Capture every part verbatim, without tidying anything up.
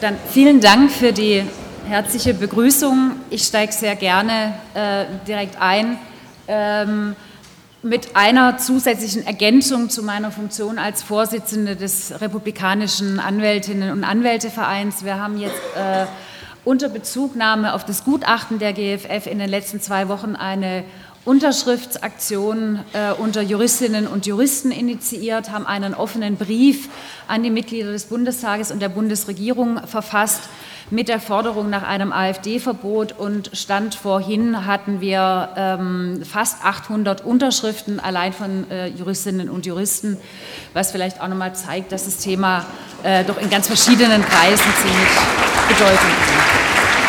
Dann vielen Dank für die herzliche Begrüßung. Ich steige sehr gerne äh, direkt ein ähm, mit einer zusätzlichen Ergänzung zu meiner Funktion als Vorsitzende des Republikanischen Anwältinnen- und Anwältevereins. Wir haben jetzt äh, unter Bezugnahme auf das Gutachten der G F F in den letzten zwei Wochen eine Unterschriftsaktion äh, unter Juristinnen und Juristen initiiert, haben einen offenen Brief an die Mitglieder des Bundestages und der Bundesregierung verfasst mit der Forderung nach einem AfD-Verbot, und Stand vorhin hatten wir ähm, fast achthundert Unterschriften allein von äh, Juristinnen und Juristen, was vielleicht auch nochmal zeigt, dass das Thema äh, doch in ganz verschiedenen Kreisen ziemlich bedeutend ist.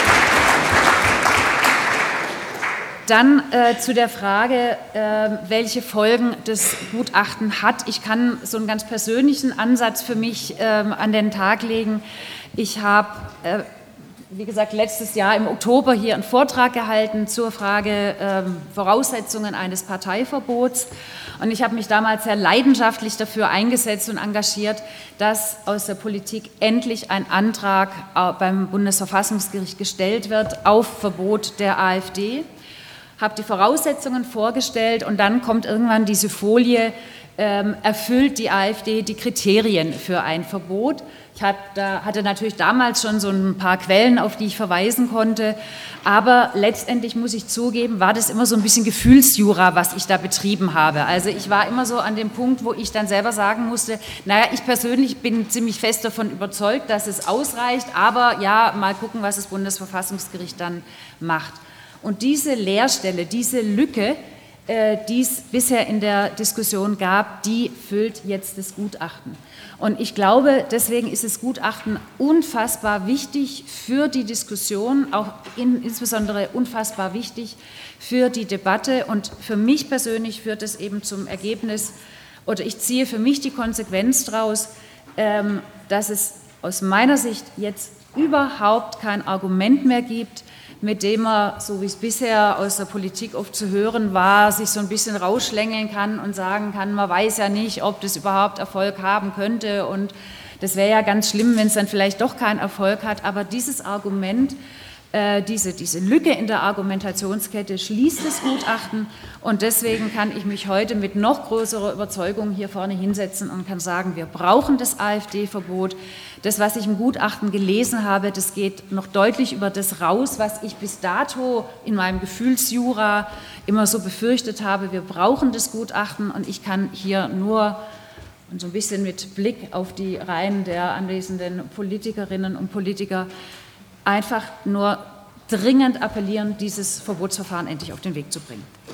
Dann äh, zu der Frage, äh, welche Folgen das Gutachten hat. Ich kann so einen ganz persönlichen Ansatz für mich äh, an den Tag legen. Ich habe, äh, wie gesagt, letztes Jahr im Oktober hier einen Vortrag gehalten zur Frage äh, Voraussetzungen eines Parteiverbots. Und ich habe mich damals sehr leidenschaftlich dafür eingesetzt und engagiert, dass aus der Politik endlich ein Antrag äh, beim Bundesverfassungsgericht gestellt wird auf Verbot der AfD. Habe die Voraussetzungen vorgestellt, und dann kommt irgendwann diese Folie, ähm, erfüllt die AfD die Kriterien für ein Verbot. Ich hatte, da, hatte natürlich damals schon so ein paar Quellen, auf die ich verweisen konnte, aber letztendlich muss ich zugeben, war das immer so ein bisschen Gefühlsjura, was ich da betrieben habe. Also ich war immer so an dem Punkt, wo ich dann selber sagen musste, naja, ich persönlich bin ziemlich fest davon überzeugt, dass es ausreicht, aber ja, mal gucken, was das Bundesverfassungsgericht dann macht. Und diese Leerstelle, diese Lücke, äh, die es bisher in der Diskussion gab, die füllt jetzt das Gutachten. Und ich glaube, deswegen ist das Gutachten unfassbar wichtig für die Diskussion, auch in, insbesondere unfassbar wichtig für die Debatte. Und für mich persönlich führt es eben zum Ergebnis, oder ich ziehe für mich die Konsequenz daraus, ähm, dass es aus meiner Sicht jetzt überhaupt kein Argument mehr gibt, mit dem man, so wie es bisher aus der Politik oft zu hören war, sich so ein bisschen rausschlängeln kann und sagen kann, man weiß ja nicht, ob das überhaupt Erfolg haben könnte, und das wäre ja ganz schlimm, wenn es dann vielleicht doch keinen Erfolg hat. Aber dieses Argument, äh, diese, diese Lücke in der Argumentationskette schließt das Gutachten, und deswegen kann ich mich heute mit noch größerer Überzeugung hier vorne hinsetzen und kann sagen, wir brauchen das AfD-Verbot. Das, was ich im Gutachten gelesen habe, das geht noch deutlich über das raus, was ich bis dato in meinem Gefühlsjura immer so befürchtet habe. Wir brauchen das Gutachten, und ich kann hier nur, und so ein bisschen mit Blick auf die Reihen der anwesenden Politikerinnen und Politiker, einfach nur dringend appellieren, dieses Verbotsverfahren endlich auf den Weg zu bringen.